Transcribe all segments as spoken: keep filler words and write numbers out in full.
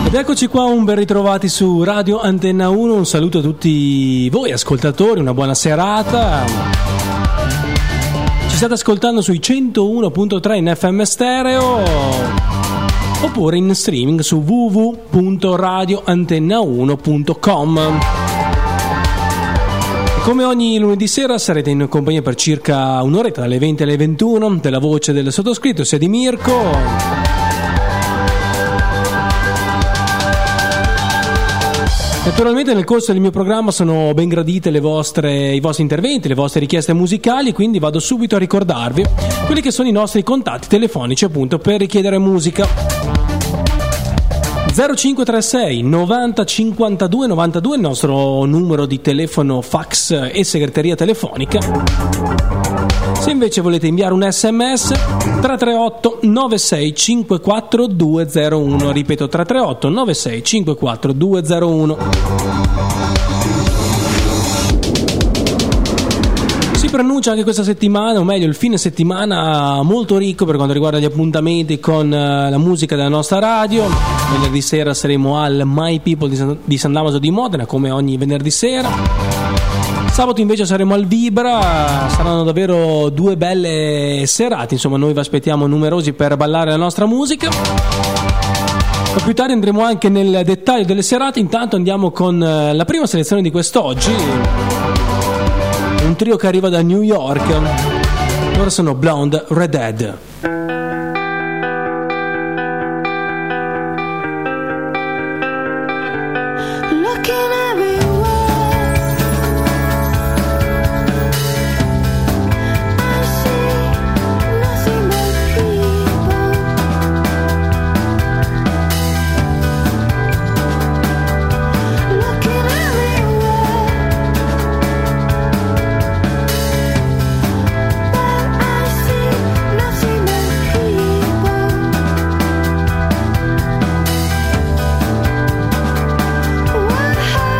Ed eccoci qua, un ben ritrovati su Radio Antenna uno, un saluto a tutti voi ascoltatori, una buona serata. Ci state ascoltando sui centouno virgola tre in F M stereo oppure in streaming su w w w punto radio antenna uno punto com. Come ogni lunedì sera sarete in compagnia per circa un'oretta, dalle venti alle ventuno, della voce del sottoscritto, sia di Mirko. Naturalmente nel corso del mio programma sono ben gradite le vostre, i vostri interventi, le vostre richieste musicali, quindi vado subito a ricordarvi quelli che sono i nostri contatti telefonici appunto per richiedere musica. zero cinque tre sei novanta cinquantadue novantadue il nostro numero di telefono, fax e segreteria telefonica. Se invece volete inviare un sms, tre tre otto nove sei cinque quattro due zero uno, ripeto tre tre otto nove sei cinque quattro due zero uno. Si preannuncia anche questa settimana, o meglio il fine settimana, molto ricco per quanto riguarda gli appuntamenti con la musica della nostra radio. Venerdì sera saremo al My People di San, di San Damaso di Modena, come ogni venerdì sera. Sabato invece saremo al Vibra, saranno davvero due belle serate, insomma noi vi aspettiamo numerosi per ballare la nostra musica. Ma più tardi andremo anche nel dettaglio delle serate, intanto andiamo con la prima selezione di quest'oggi. Un trio che arriva da New York, loro sono Blonde Redhead. What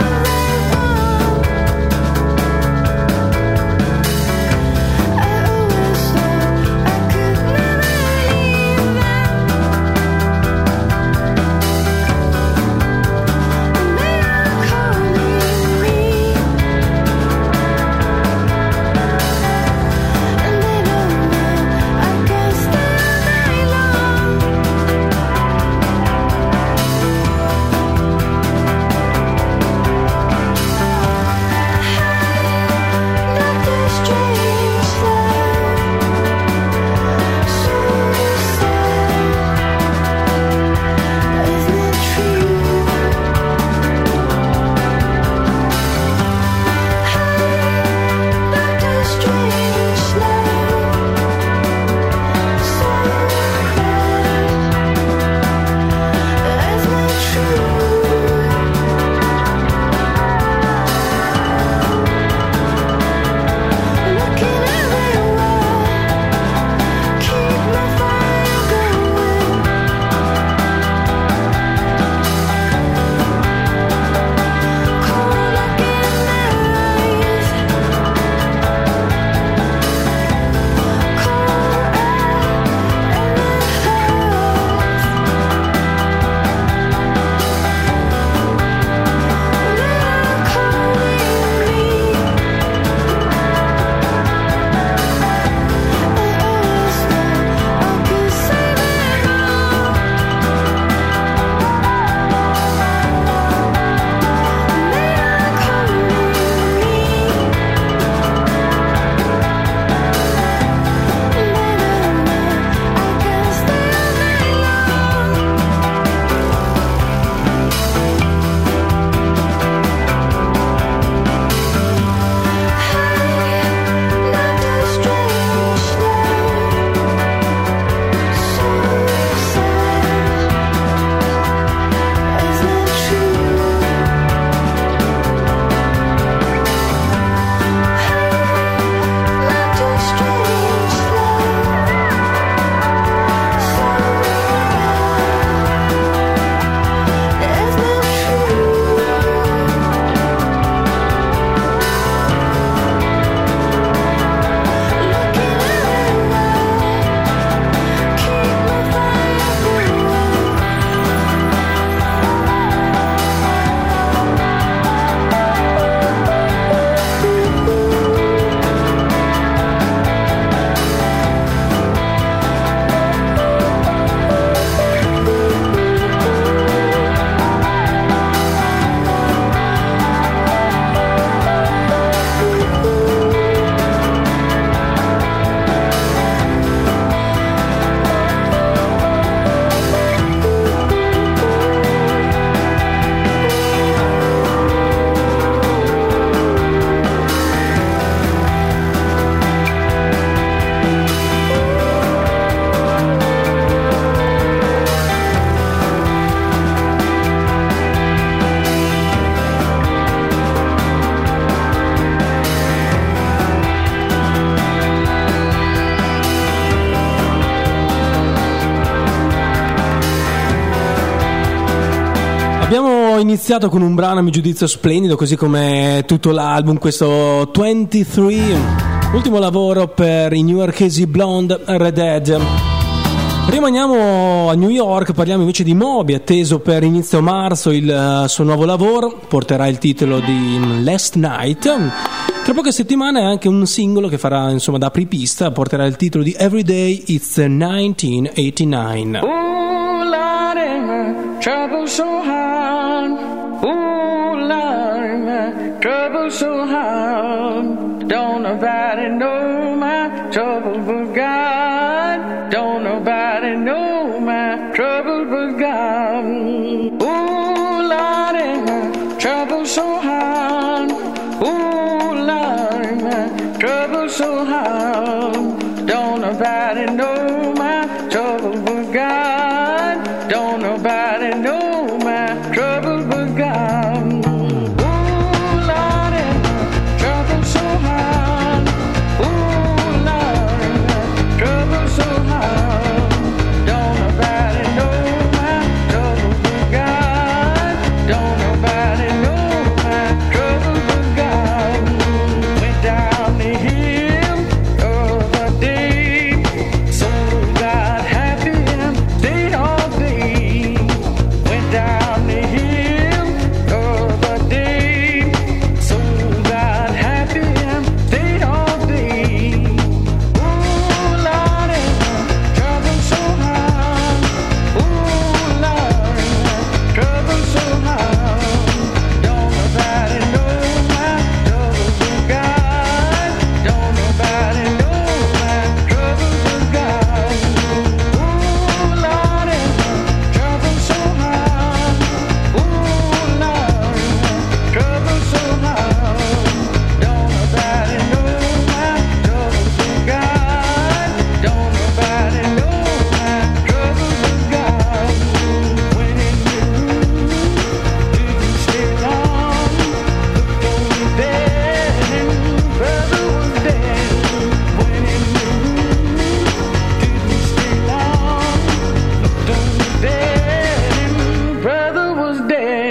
Abbiamo iniziato con un brano a mio giudizio splendido, così come tutto l'album, questo ventitré, ultimo lavoro per i newyorkesi Blonde Red Dead. Rimaniamo a New York, parliamo invece di Moby, atteso per inizio marzo il uh, suo nuovo lavoro, porterà il titolo di Last Night. Tra poche settimane anche un singolo che farà insomma da apripista, porterà il titolo di Everyday It's nineteen eighty-nine. Ooh, Lordy, my trouble so hard. Ooh, Lordy, my trouble so hard. Don't nobody know my trouble but God. Don't nobody know my trouble but God. Ooh, Lordy, my trouble so hard. Ooh, Lordy, my trouble so hard. Don't nobody know my trouble but God. Don't nobody know my trouble but God. Ooh, Lordy, my trouble so hard. Ooh, Lordy, my trouble so hard. Don't nobody know my trouble but God. Don't nobody know my trouble but God. Went down the hill the other day, so got happy and stayed all day. Went down the hill the other day, so got happy and stayed all day. Ooh, Lordy, my trouble so hard. Ooh, Lordy, my trouble so hard. Don't nobody know my trouble but God. Don't nobody know my trouble but God. Ooh, Lordy, my trouble so hard. Ooh, Lordy, my trouble so hard. Don't nobody know my trouble but God. Don't nobody know my trouble but God. Went in the room, didn't stay long. Looked on the bed and brother was dead. Went in the room, didn't stay long. Looked on the bed and brother was dead.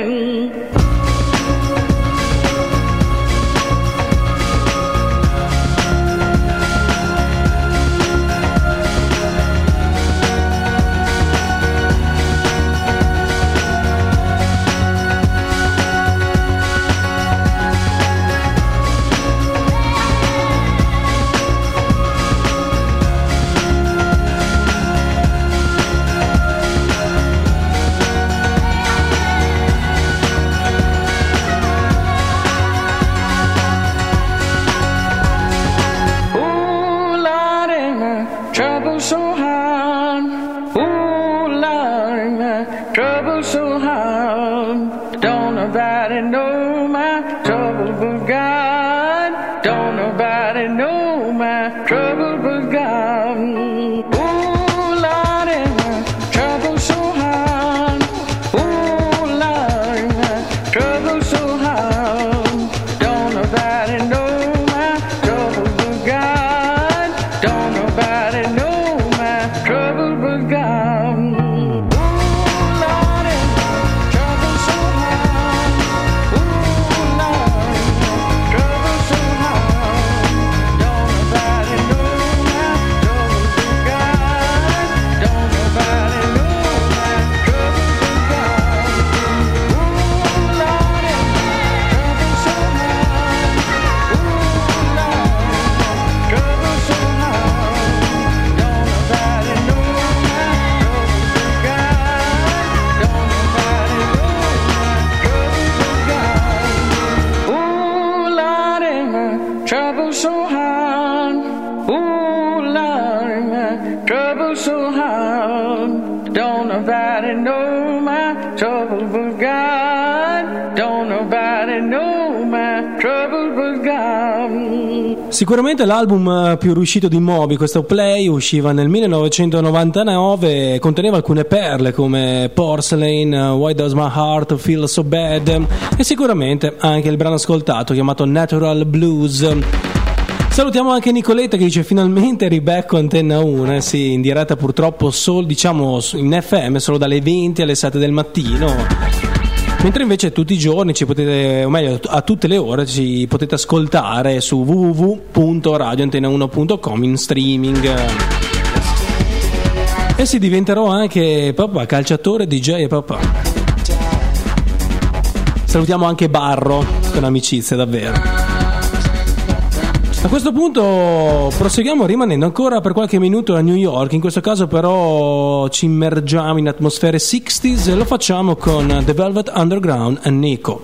Ooh, Lordy, my trouble so hard. Ooh, Lordy, my trouble so hard. Don't nobody know my trouble but God. Don't nobody know my trouble but God. Ooh, Lordy, my trouble so hard. Ooh, Lordy, my trouble so hard. Don't nobody know my trouble but God. Don't nobody know my trouble but God. Ooh, Lordy, my trouble so hard. Ooh, Lordy, my trouble so hard. Don't nobody know my trouble but God. Don't nobody know my trouble but God. Ooh, Lordy, my trouble so hard. Ooh, Lordy, my trouble so hard. Don't nobody know my trouble but God. Don't nobody know my trouble but God. Ooh, Lordy, my trouble so hard. Ooh, Lordy, my trouble so hard. Don't nobody know my trouble but God. Don't nobody know my trouble but God. Sicuramente l'album più riuscito di Moby, questo Play, usciva nel millenovecentonovantanove e conteneva alcune perle come Porcelain, Why Does My Heart Feel So Bad e sicuramente anche il brano ascoltato chiamato Natural Blues. Salutiamo anche Nicoletta che dice finalmente ribecco Antenna uno, eh sì, in diretta purtroppo solo, diciamo in F M solo dalle venti alle sette del mattino. mentre invece tutti i giorni ci potete, o meglio a tutte le ore ci potete ascoltare su w w w punto radio antena uno punto com in streaming. E si diventerò anche papà calciatore, D J e papà. Salutiamo anche Barro con amicizia davvero. A questo punto proseguiamo rimanendo ancora per qualche minuto a New York, in questo caso però ci immergiamo in atmosfere sessantasette e lo facciamo con The Velvet Underground e Nico.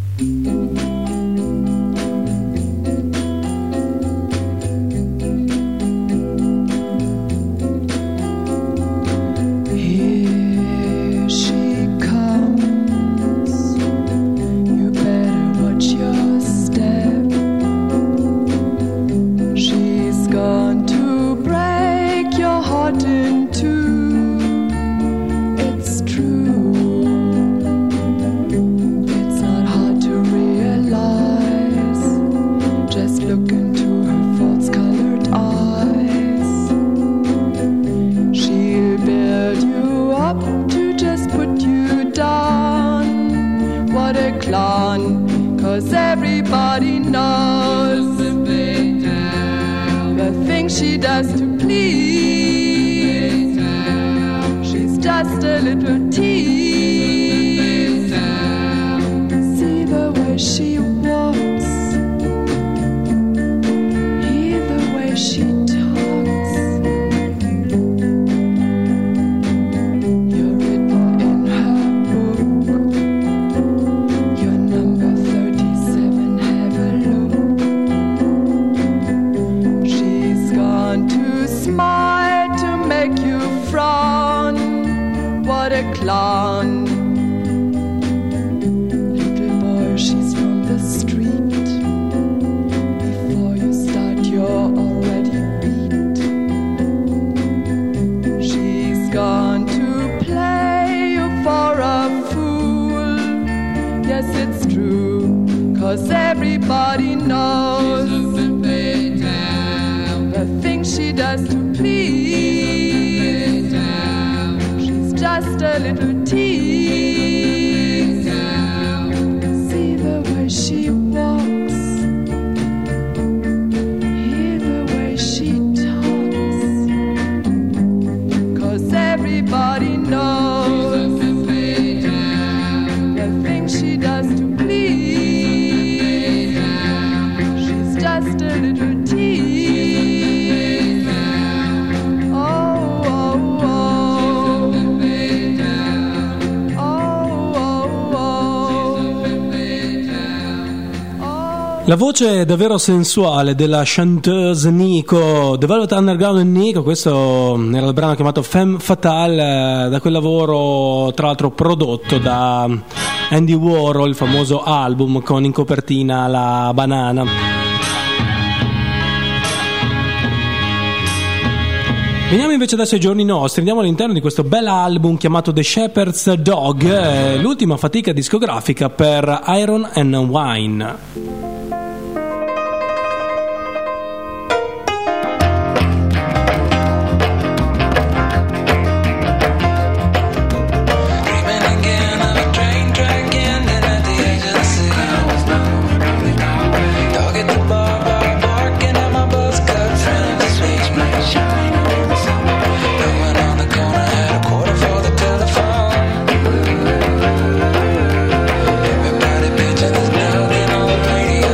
La voce davvero sensuale della chanteuse Nico, The Velvet Underground e Nico, questo era il brano chiamato Femme Fatale, da quel lavoro tra l'altro prodotto da Andy Warhol, il famoso album con in copertina la banana. Veniamo invece adesso ai giorni nostri, andiamo all'interno di questo bel album chiamato The Shepherd's Dog, l'ultima fatica discografica per Iron and Wine. Radio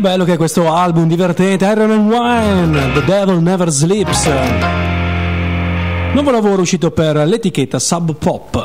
bello che è questo album divertente, Iron and Wine, The Devil Never Sleeps. Nuovo lavoro uscito per l'etichetta Sub Pop.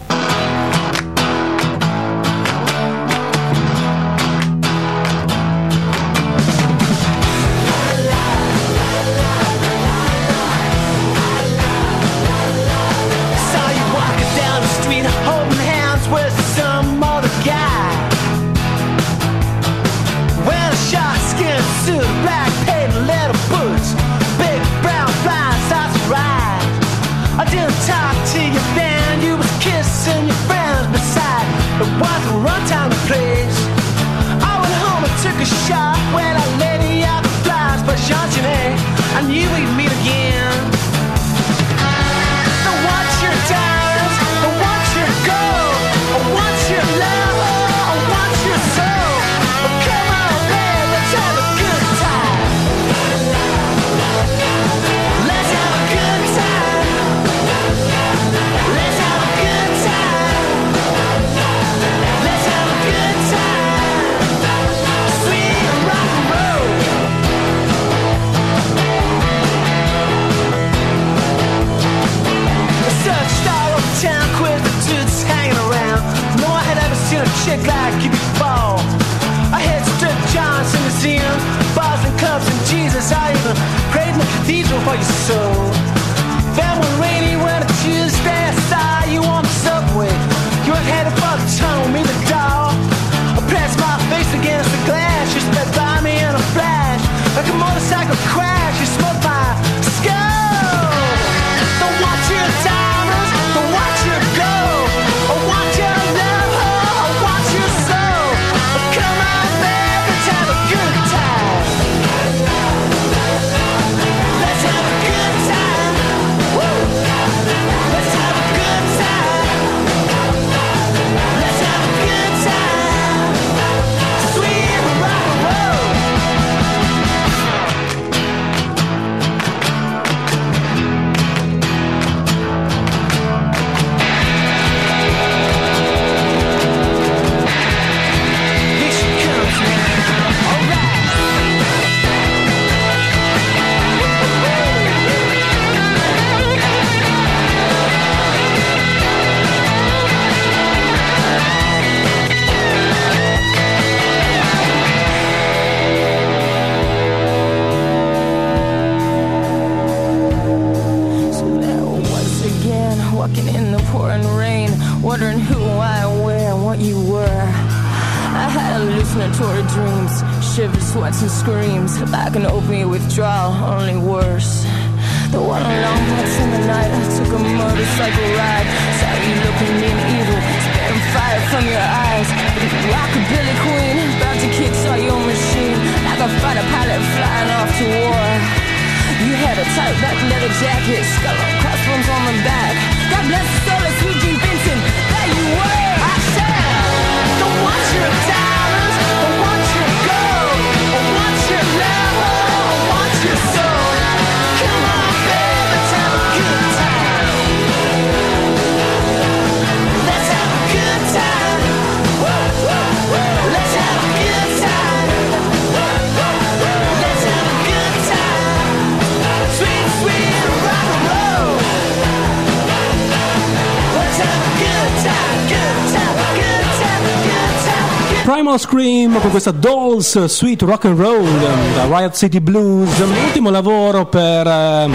Primal Scream con questa Dolls Sweet Rock and Roll da Riot City Blues, l'ultimo lavoro per eh,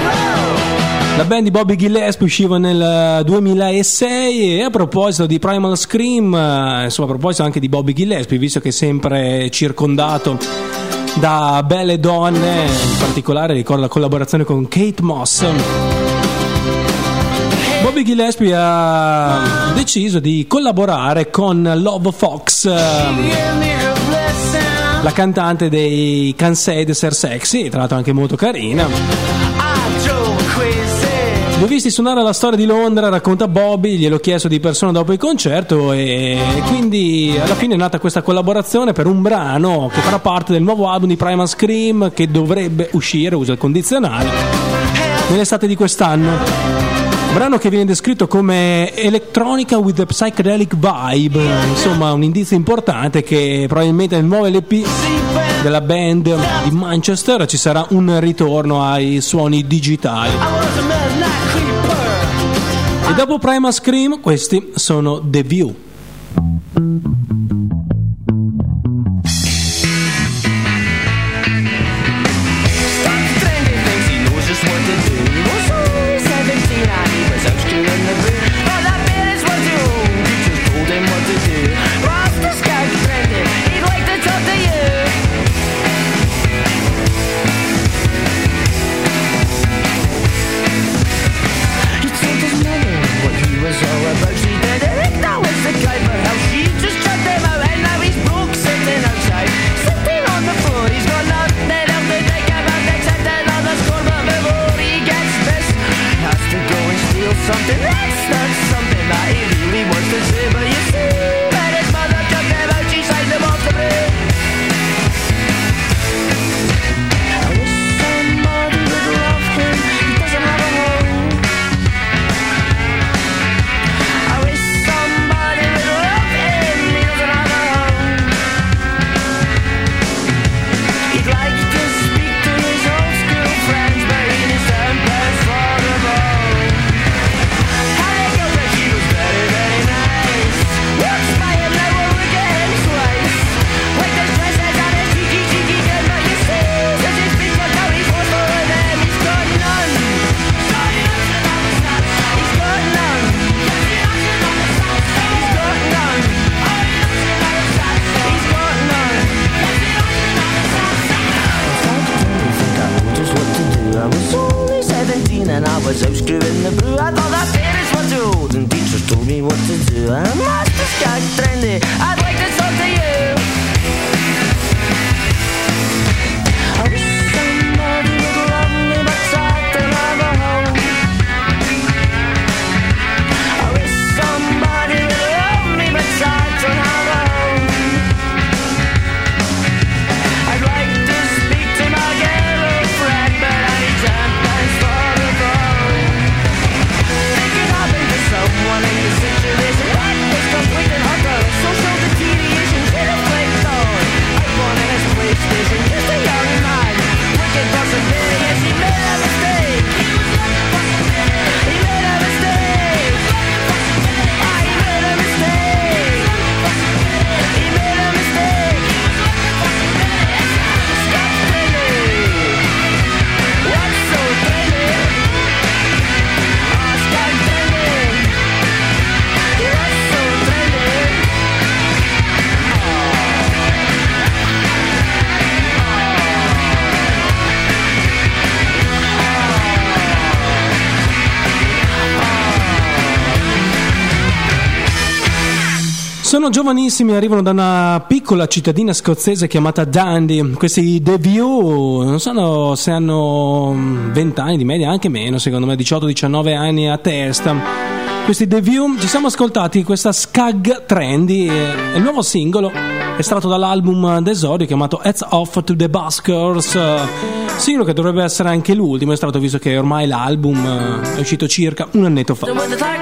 la band di Bobby Gillespie, usciva nel duemilasei. E a proposito di Primal Scream, eh, insomma a proposito anche di Bobby Gillespie, visto che è sempre circondato da belle donne, in particolare ricordo la collaborazione con Kate Moss, Bobby Gillespie ha deciso di collaborare con Love Fox, la cantante dei Can't Say The Ser Sexy, tra l'altro anche molto carina. Li ho visti suonare alla Storia di Londra, racconta Bobby, gliel'ho chiesto di persona dopo il concerto e quindi alla fine è nata questa collaborazione per un brano che farà parte del nuovo album di Primal Scream, che dovrebbe uscire, uso il condizionale, nell'estate di quest'anno. brano che viene descritto come electronica with a psychedelic vibe, insomma un indizio importante che probabilmente nel nuovo L P della band di Manchester ci sarà un ritorno ai suoni digitali. E dopo Primal Scream questi sono The View. Sono giovanissimi, arrivano da una piccola cittadina scozzese chiamata Dundee. Questi The View non so se hanno venti anni di media, anche meno, secondo me diciotto diciannove anni a testa. Questi The View, ci siamo ascoltati questa Skag Trendy, è il nuovo singolo estratto dall'album d'esordio chiamato Heads Off to the Buskers, singolo che dovrebbe essere anche l'ultimo estratto, visto che ormai l'album è uscito circa un annetto fa.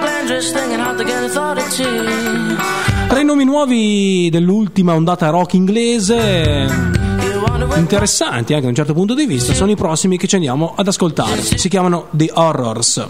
Tra i nomi nuovi dell'ultima ondata rock inglese, interessanti anche da un certo punto di vista, sono i prossimi che ci andiamo ad ascoltare. Si chiamano The Horrors.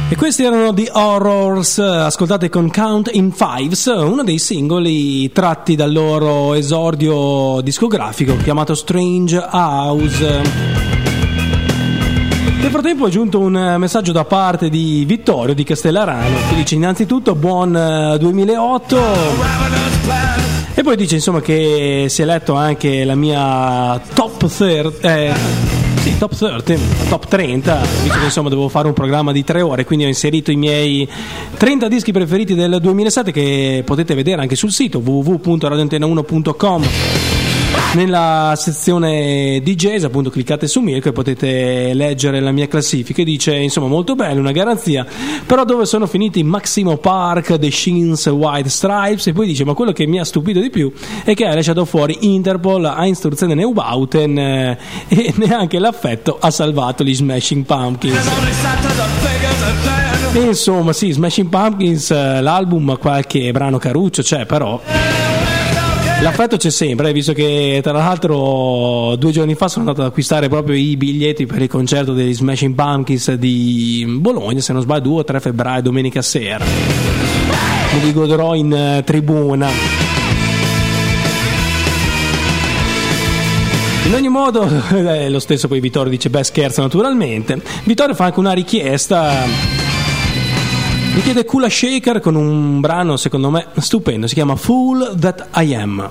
E questi erano The Horrors, ascoltate con Count in Fives, uno dei singoli tratti dal loro esordio discografico chiamato Strange House. Nel frattempo è giunto un messaggio da parte di Vittorio di Castellarano che dice innanzitutto buon duemilaotto e poi dice insomma che si è letto anche la mia top trenta, eh, sì, top trenta, top trenta, visto che insomma dovevo fare un programma di tre ore, quindi ho inserito i miei trenta dischi preferiti del duemilasette che potete vedere anche sul sito w w w punto radio antena uno punto com. Nella sezione D Js appunto cliccate su Mirko e potete leggere la mia classifica e dice insomma molto bello, una garanzia, però dove sono finiti Maximo Park, The Shins, White Stripes, e poi dice ma quello che mi ha stupito di più è che ha lasciato fuori Interpol, Einstürzen e Neubauten eh, e neanche l'affetto ha salvato gli Smashing Pumpkins. E insomma sì, Smashing Pumpkins, l'album ha qualche brano caruccio c'è, però l'affetto c'è sempre, visto che tra l'altro due giorni fa sono andato ad acquistare proprio i biglietti per il concerto degli Smashing Pumpkins di Bologna, se non sbaglio due o tre febbraio, domenica sera. Me li godrò in tribuna. In ogni modo, eh, lo stesso poi Vittorio dice beh scherzo naturalmente. Vittorio fa anche una richiesta, mi chiede Kula Shaker con un brano secondo me stupendo, si chiama Fool That I Am.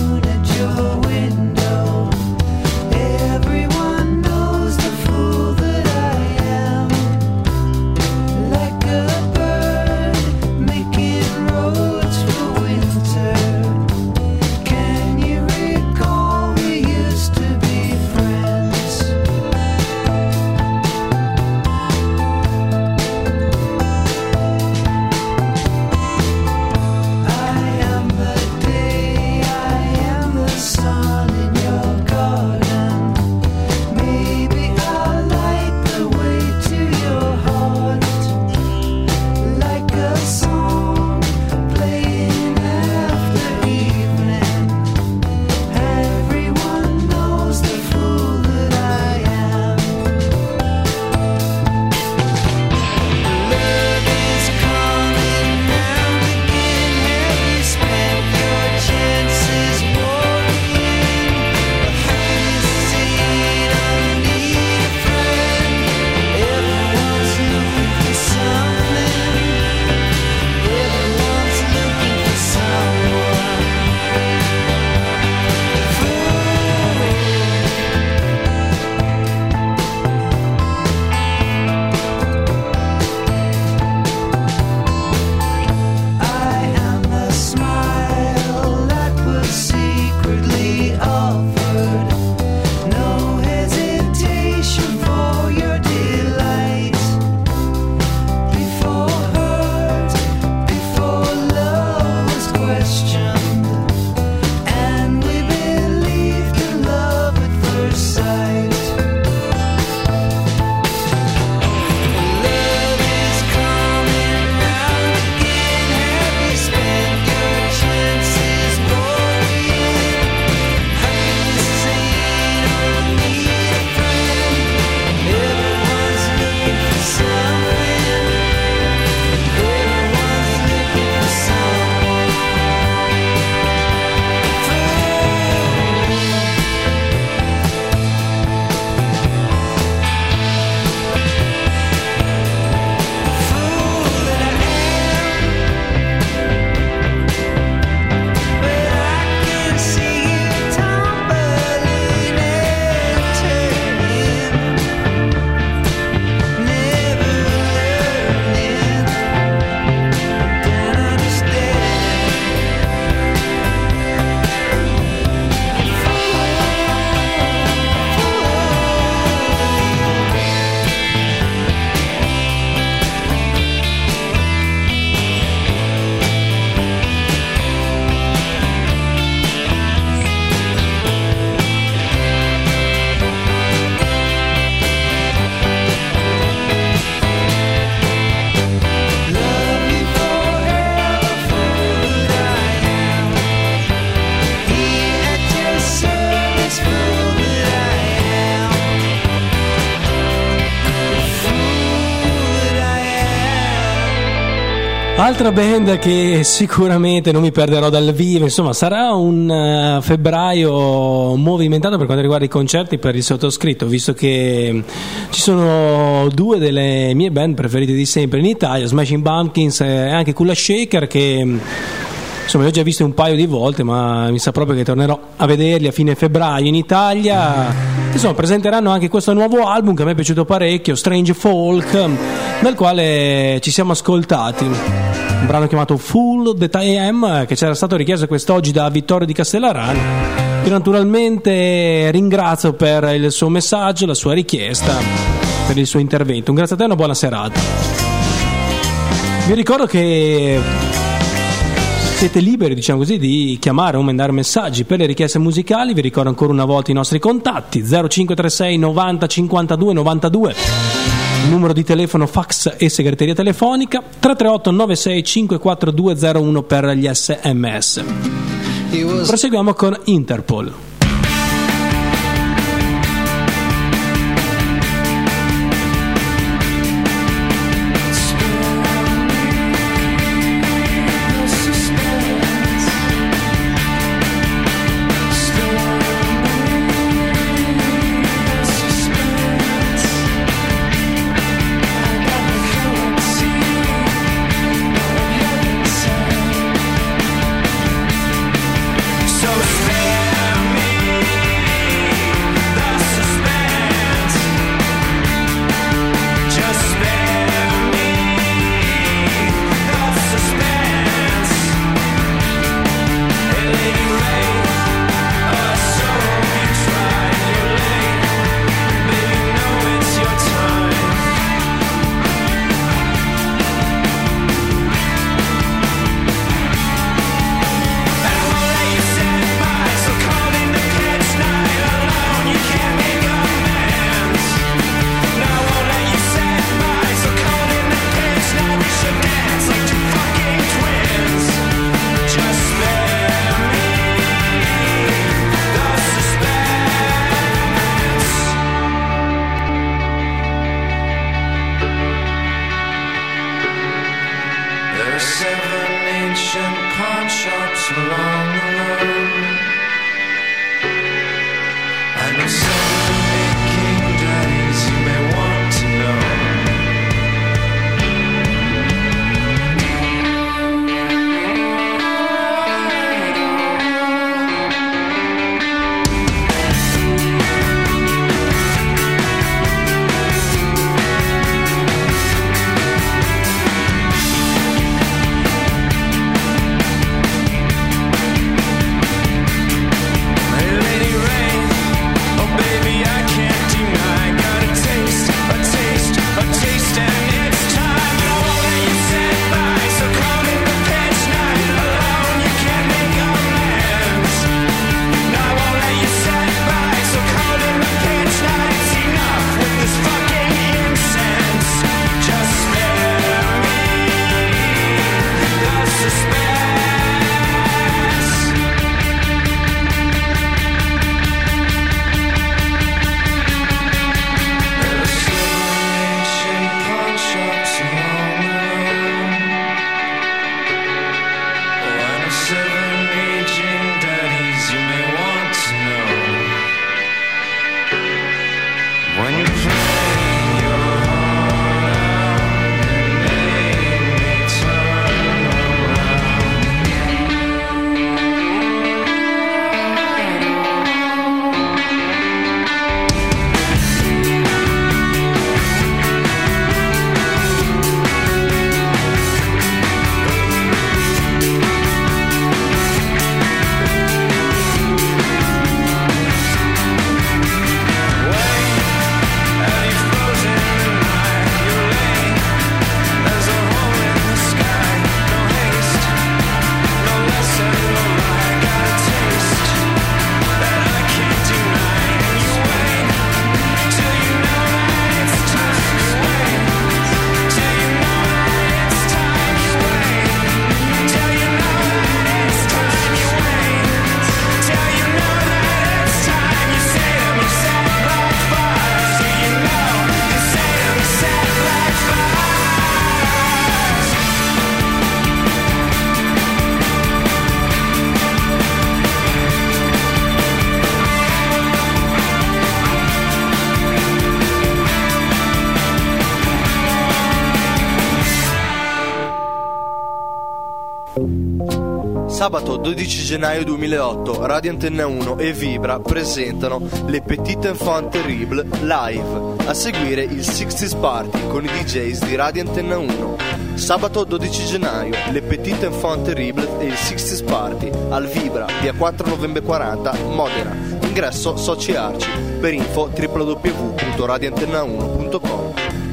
Everyone knows the fool that Altra band che sicuramente non mi perderò dal vivo, insomma sarà un uh, febbraio movimentato per quanto riguarda i concerti per il sottoscritto, visto che ci sono due delle mie band preferite di sempre in Italia, Smashing Pumpkins e anche Kula Shaker, che insomma li ho già visti un paio di volte, ma mi sa proprio che tornerò a vederli a fine febbraio in Italia. Insomma, presenteranno anche questo nuovo album che a me è piaciuto parecchio, Strange Folk, nel quale ci siamo ascoltati un brano chiamato Full That I Am, che c'era stato richiesto quest'oggi da Vittorio di Castellarano, che naturalmente ringrazio per il suo messaggio, la sua richiesta, per il suo intervento. Un grazie a te e una buona serata. Vi ricordo che siete liberi, diciamo così, di chiamare o mandare messaggi per le richieste musicali. Vi ricordo ancora una volta i nostri contatti: zero cinque tre sei novanta cinquantadue novantadue, numero di telefono, fax e segreteria telefonica, tre tre otto nove sei cinque quattro due zero uno per gli sms. Proseguiamo con Interpol. Sabato dodici gennaio duemilaotto, Radio Antenna uno e Vibra presentano Le Petite Enfants Terribles live. A seguire il sixties Party con i D Js di Radio Antenna uno. Sabato dodici gennaio, Le Petite Enfants Terribles e il sixties Party al Vibra, via quattro novembre quaranta, Modena. Ingresso Soci Arci. Per info w w w punto radio antenna uno punto com.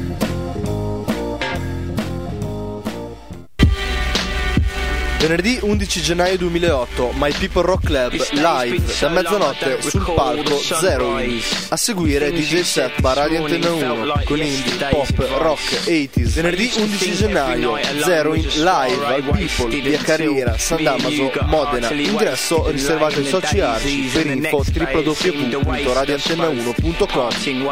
Venerdì undici gennaio duemilaotto, My People Rock Club live da mezzanotte sul palco Zero In. A seguire D J set da Radio Antenna uno con indie, pop, rock, ottanta. Venerdì undici gennaio, Zero In live al People, via Carriera, San Damaso, Modena. Ingresso riservato ai soci Arci. Per info w w w punto radio antenna uno punto com.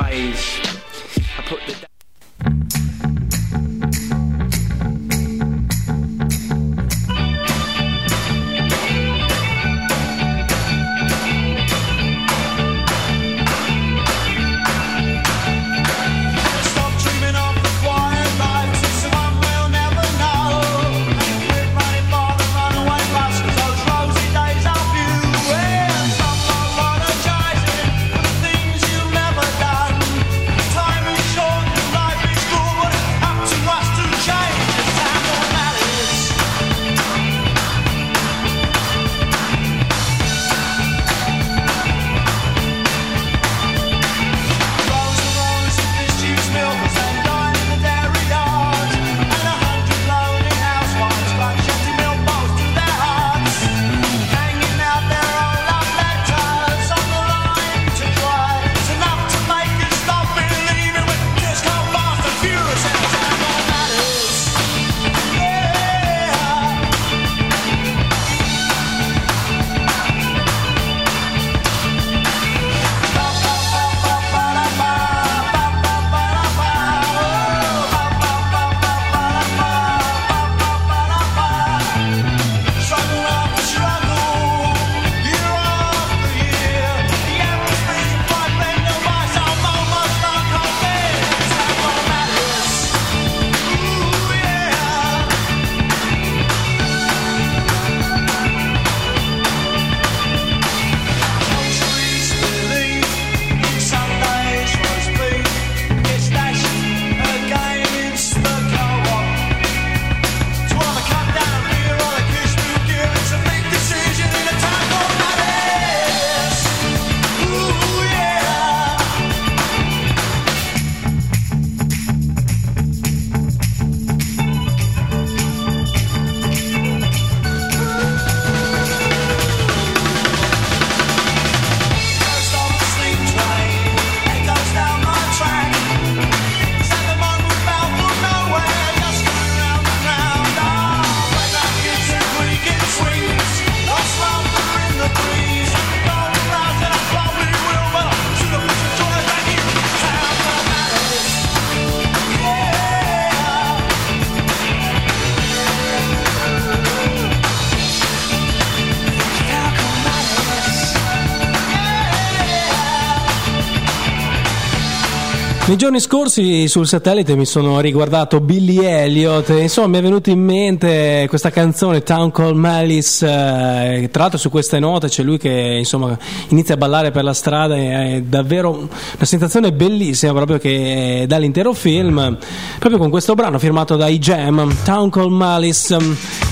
Nei giorni scorsi sul satellite mi sono riguardato Billy Elliot e insomma mi è venuta in mente questa canzone Town Called Malice, eh, tra l'altro su queste note c'è lui che insomma inizia a ballare per la strada e è davvero una sensazione bellissima proprio che dà l'intero film, proprio con questo brano firmato dai Jam, Town Called Malice.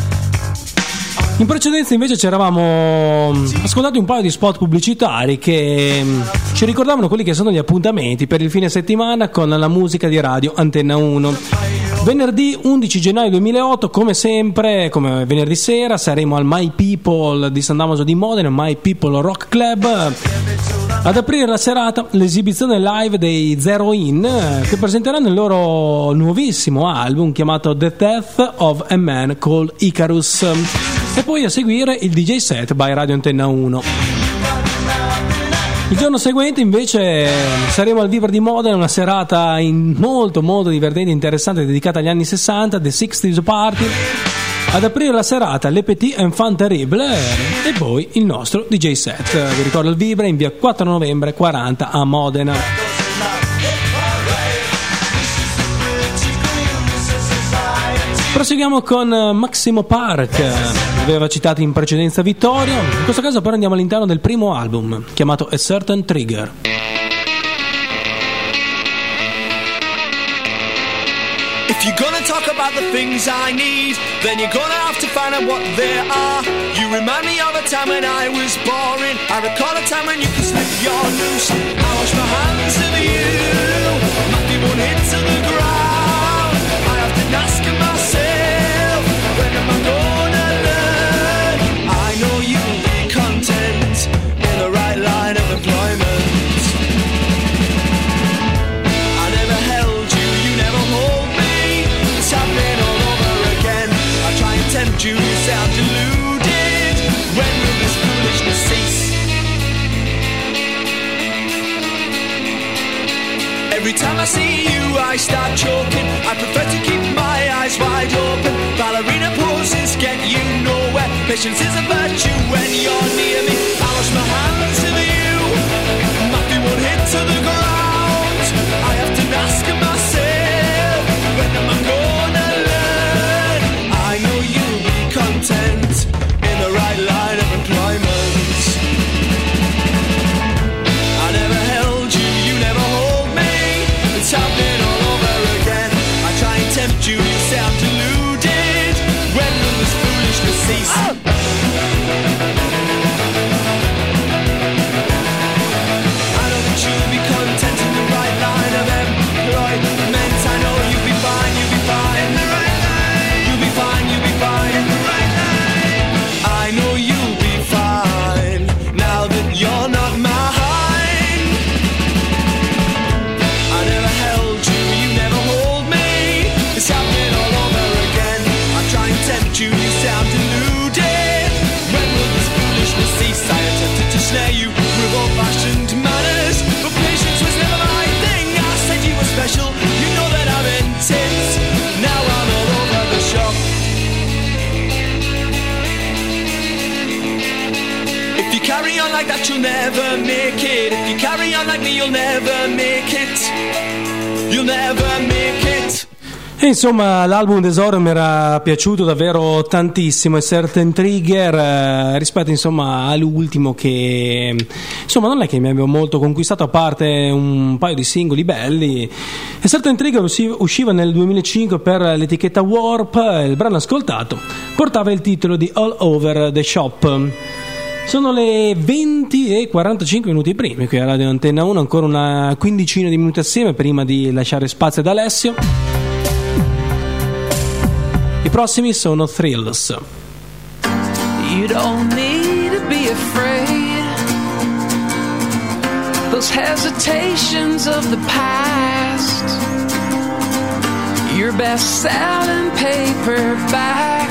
In precedenza invece ci eravamo ascoltati un paio di spot pubblicitari che ci ricordavano quelli che sono gli appuntamenti per il fine settimana con la musica di Radio Antenna uno. Venerdì undici gennaio duemilaotto, come sempre, come venerdì sera, saremo al My People di San Damaso di Modena, My People Rock Club. Ad aprire la serata l'esibizione live dei Zero In, che presenteranno il loro nuovissimo album chiamato The Death of a Man Called Icarus. E poi a seguire il D J set by Radio Antenna uno. Il giorno seguente invece saremo al Vibra di Modena, una serata in molto molto divertente e interessante dedicata agli anni sessanta, The sixties Party. Ad aprire la serata Le Petite Enfants Terribles e poi il nostro D J set. Vi ricordo il Vibra in via quattro novembre quaranta a Modena. Proseguiamo con Maximo Park. aveva citato in precedenza Vittorio. In questo caso però andiamo all'interno del primo album, chiamato A Certain Trigger. If you're gonna talk about the things I need, then you're gonna have to find out what they are. You remind me of a time when I was boring. I recall a time when you could slip your noose. I wash my hands of you, might be one hit to the ground. I often ask myself, when am I gonna learn? I know you'll be content in the right line of employment. I never held you, you never hold me. It's happening all over again. I try and tempt you, you say I'm deluded. When will this foolishness cease? Every time I see you I start choking. I prefer to keep my eyes wide open. Ballerina poses get you nowhere. Patience is a virtue when you're near me. I wash my hands of you, might be one hit to the ground. I have to ask myself, when am I gonna learn? I know you'll be content in the right line of employment. I never held you, you never hold me. It's happening all over again. I try and tempt you, you say I'm deluded. When will this foolishness cease? Oh! I know that you'll be content in the right line of employment. I know you'll be fine, you'll be fine in the right line. You'll be fine, you'll be fine in the right line. I know you'll be fine now that you're not mine. I never held you, you never hold me. It's happening all over again. I try and tempt you, you say I'm deluded. When will this foolishness cease? I attempted to snare you with old-fashioned manners, but patience was never my thing. I said you were special, you know that I'm intense. Now I'm all over the shop. If you carry on like that, you'll never make it. If you carry on like me, you'll never make it. You'll never make it. E insomma, l'album d'esordio mi era piaciuto davvero tantissimo, e Certain Trigger, eh, rispetto insomma all'ultimo, che insomma non è che mi abbia molto conquistato, a parte un paio di singoli belli. E Certain Trigger usciva, usciva nel duemilacinque per l'etichetta Warp, e il brano ascoltato portava il titolo di All Over the Shop. Sono le venti e quarantacinque minuti primi qui a Radio Antenna uno, ancora una quindicina di minuti assieme prima di lasciare spazio ad Alessio. I prossimi sono Thrills. You don't need to be afraid. Those hesitations of the past. Your best-selling paperback.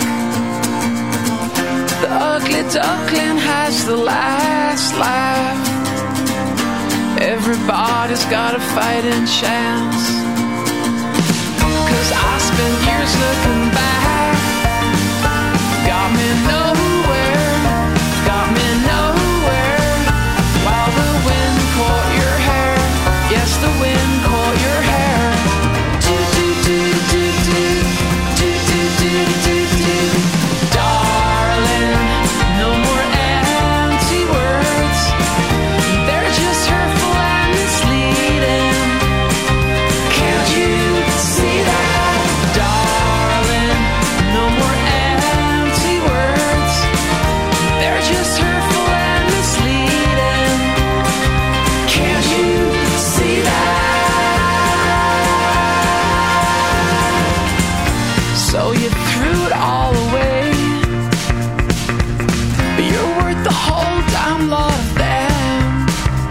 The ugly duckling has the last laugh. Everybody's got a fighting chance. 'Cause I spent years looking back. Got me nowhere, got me nowhere. While the wind caught your hair, yes, the wind caught your hair. Do do do do do do do do do do. Darling, no more empty words. They're just hurtful and misleading. Can't you see that, darling? No more empty words. They're just hurtful and misleading. Can't you see that? So you threw it all away, but you're worth the whole damn lot of them.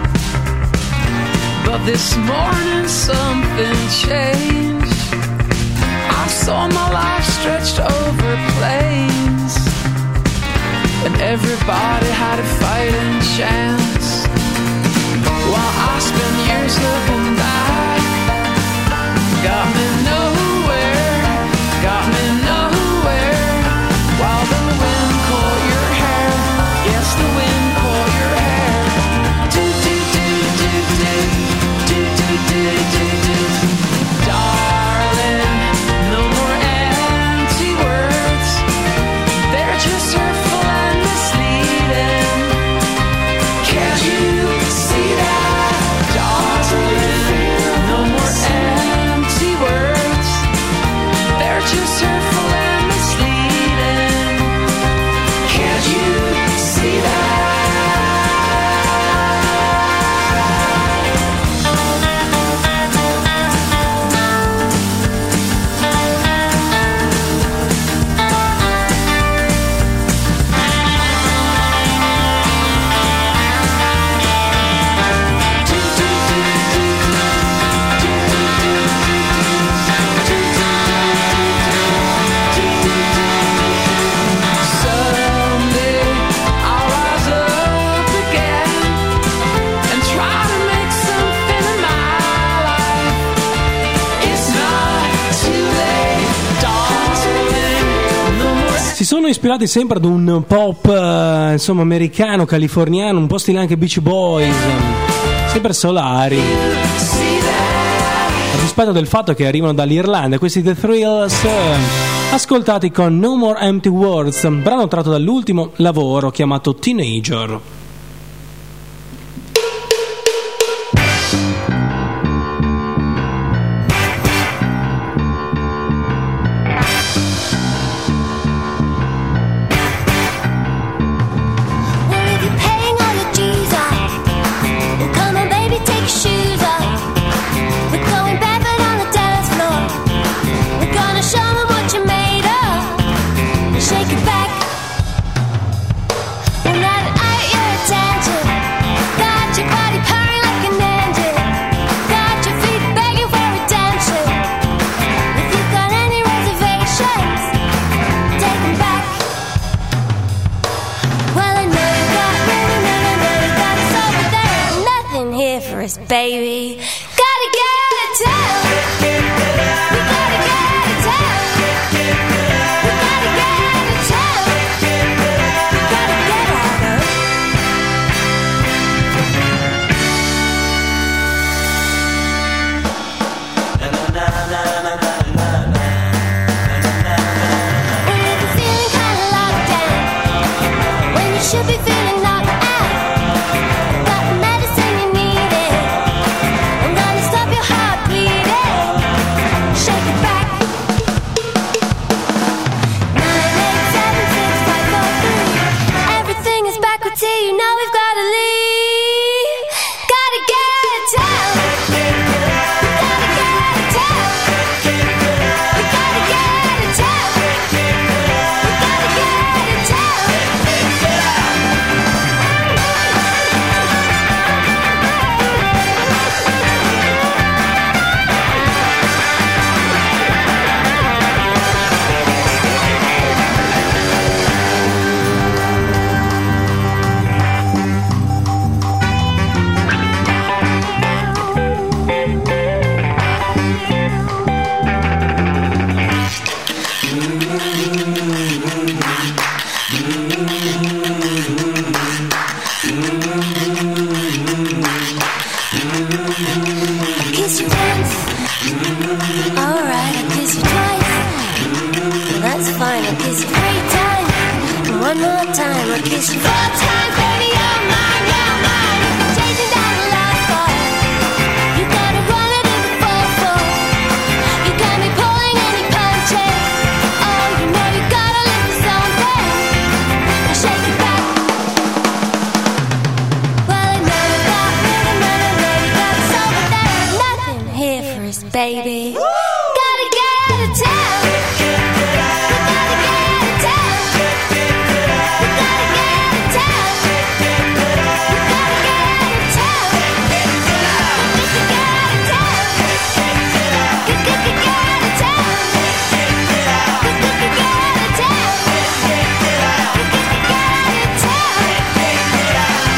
But this morning something changed. I saw my life stretched over plains, and everybody had a fighting chance. While I spent years looking back, got me nowhere, got me nowhere. While the wind caught your hair, yes, the wind caught your hair. Do do do do do do do do do do. Darling, no more empty words. They're just her sono ispirati sempre ad un pop uh, insomma americano, californiano, un po' stile anche Beach Boys, sempre solari, a dispetto del fatto che arrivano dall'Irlanda. Questi The Thrills, uh, ascoltati con No More Empty Words, brano tratto dall'ultimo lavoro chiamato Teenager. Baby, gotta get out of town. We gotta get out of town. We gotta get out of town. We gotta get out of. When you're feeling kinda locked down, when you should be feeling knocked out, got the medicine you need it. I'm gonna stop your heart bleeding. Shake it back. Nine, eight, seven, six, five, four, three. Everything is backwards here. You know we've gotta leave. Gotta get out of town. We gotta get out of town. We gotta get out of town. We gotta get out of town. I kiss you once, alright, I kiss you twice, well, that's fine, I kiss you three times, and one more time, I kiss you four times, baby, you're mine, you're mine, chasing down the last ball, you gotta run it in the four-four, you got me pulling any punches, oh, you know you gotta live for something, and shake it back. Well, I never got rid of none of it, you got so, but there's nothing here for us, baby. Gotta get out of town. We gotta get out of town. We gotta get out of town. We gotta get out of town. Get get out of town. Get get get get out of town. Get get get get out of town. Get get get out of town.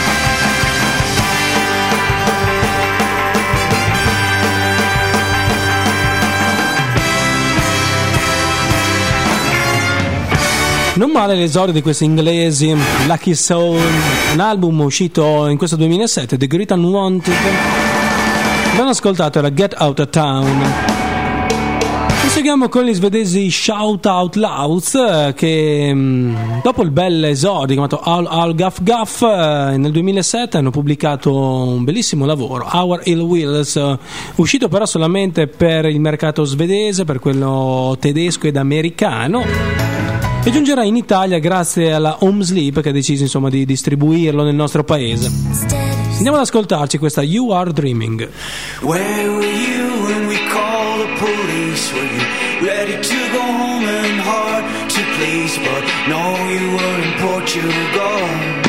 Non male l'esordio di questi inglesi, Lucky Soul, un album uscito in questo duemilasette, The Great Unwanted. Abbiamo ascoltato era Get Out of Town. Proseguiamo con gli svedesi Shout Out Louds, che mh, dopo il bel esordio chiamato All All Guff Guff, eh, nel duemilasette hanno pubblicato un bellissimo lavoro, Our Ill Wills, eh, uscito però solamente per il mercato svedese, per quello tedesco ed americano, e giungerà in Italia grazie alla Home Sleep, che ha deciso insomma di distribuirlo nel nostro paese. Andiamo ad ascoltarci questa You Are Dreaming. Where were you when we called the police? Were you ready to go home and hard to please? But no, you were in Portugal.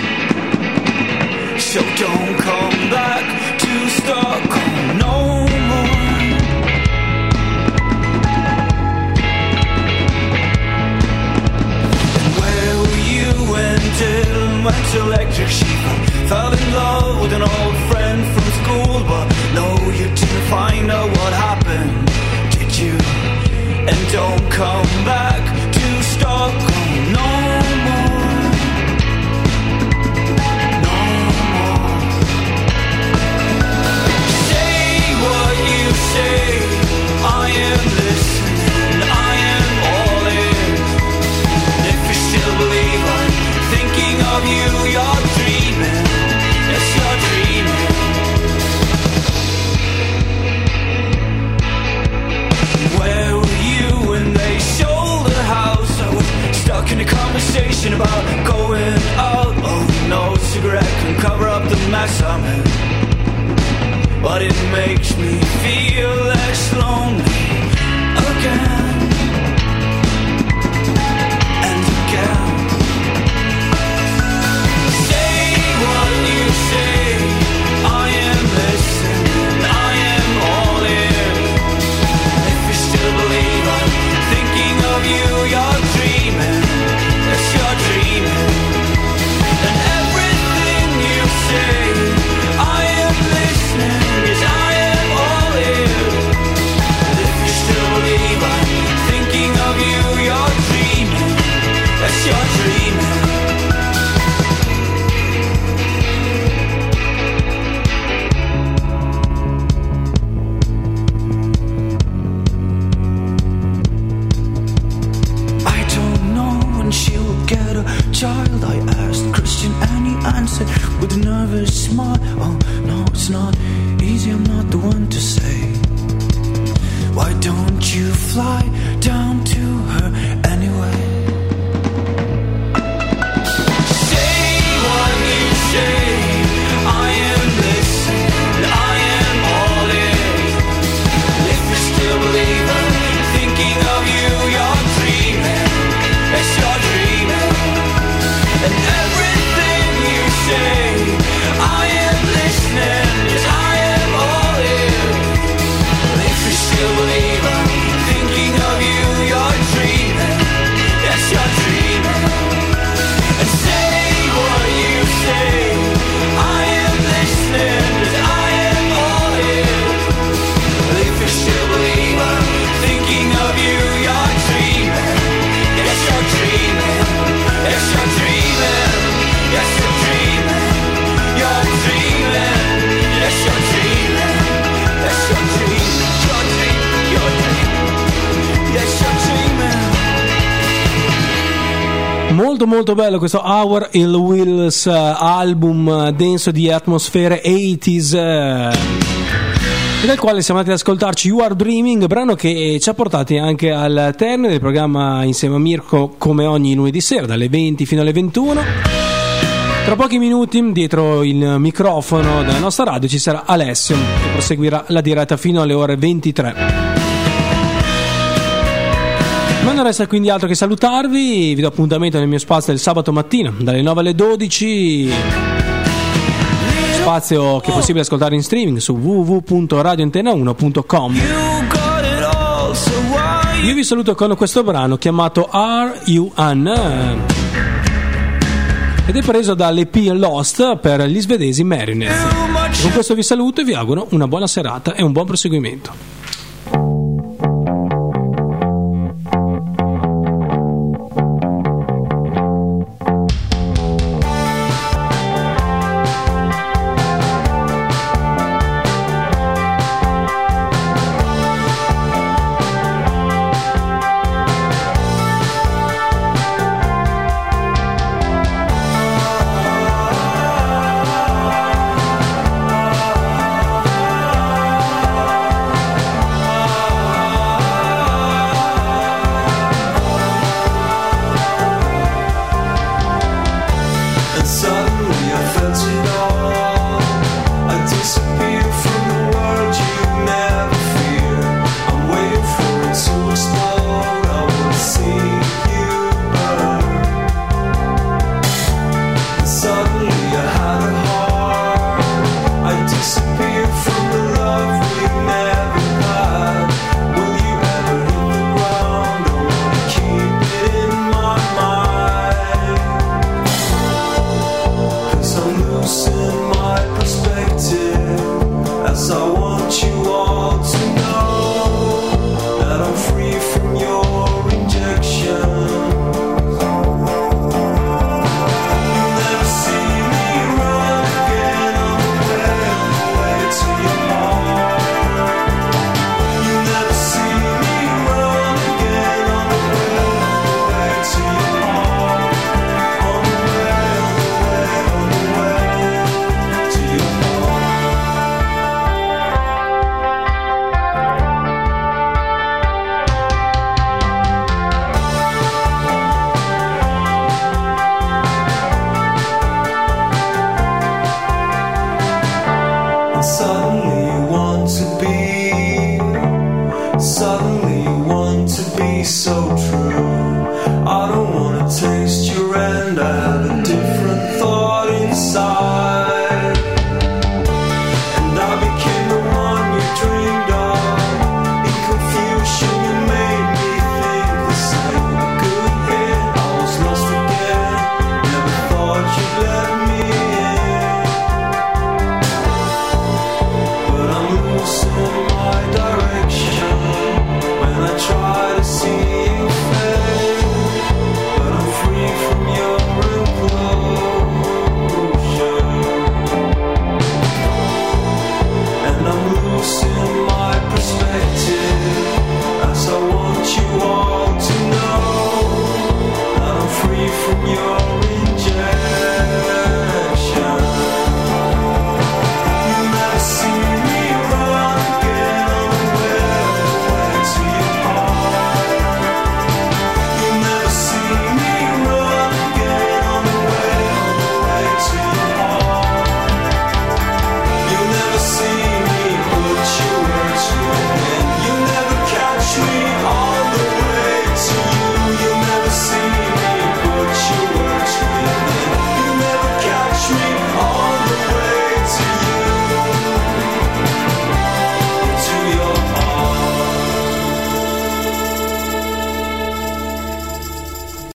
So don't come back to Stockholm no more. Where were you when Dylan went electric sheep? Fell in love with an old friend from school, but no, you didn't find out what happened, did you? And don't come back to Stockholm no but it makes me feel less lonely again and again. Say what you say, I am listening, I am all in. If you still believe I'm thinking of you, you're dreaming, yes you're dreaming. And everything you say, I am listening, yes I am all in. And if you still believe I'm thinking of you, you're dreaming, yes you're dreaming. I don't know when she'll get a child, I asked Christian and he answered with a nervous smile. Oh no, it's not easy, I'm not the one to say. Why don't you fly down to her anyway? Say what you say, I am listening, I am all in. If you still believe I'm thinking of you, you're dreaming, yes you're dreaming. And everything you say, I am listening, yes I am all in. If you still believe I'm thinking of you, you're dreaming, yes you're dreaming. And say what you say, I am listening, yes I am all in. If you still believe I'm thinking of you, you're dreaming, yes you're dreaming, yes you're dreaming, yes you're dreaming, you're dreaming, yes you're dreaming, yes you're dreaming, you're dreaming, you're dreaming, yes you're dreaming. Molto molto bello questo Our Ill Wills, uh, album uh, denso di atmosfere ottanta, uh, del quale siamo andati ad ascoltarci You Are Dreaming, brano che ci ha portati anche al termine del programma insieme a Mirko, come ogni lunedì sera dalle venti fino alle ventuno. Tra pochi minuti dietro il microfono della nostra radio ci sarà Alessio che proseguirà la diretta fino alle ore ventitré. Ma non resta quindi altro che salutarvi, vi do appuntamento nel mio spazio del sabato mattina dalle nove alle dodici, spazio che è possibile ascoltare in streaming su w w w punto radio antenna uno punto com. Io vi saluto con questo brano chiamato Are You Anne ed è preso dall'E P Lost per gli svedesi Marionette. Con questo vi saluto e vi auguro una buona serata e un buon proseguimento.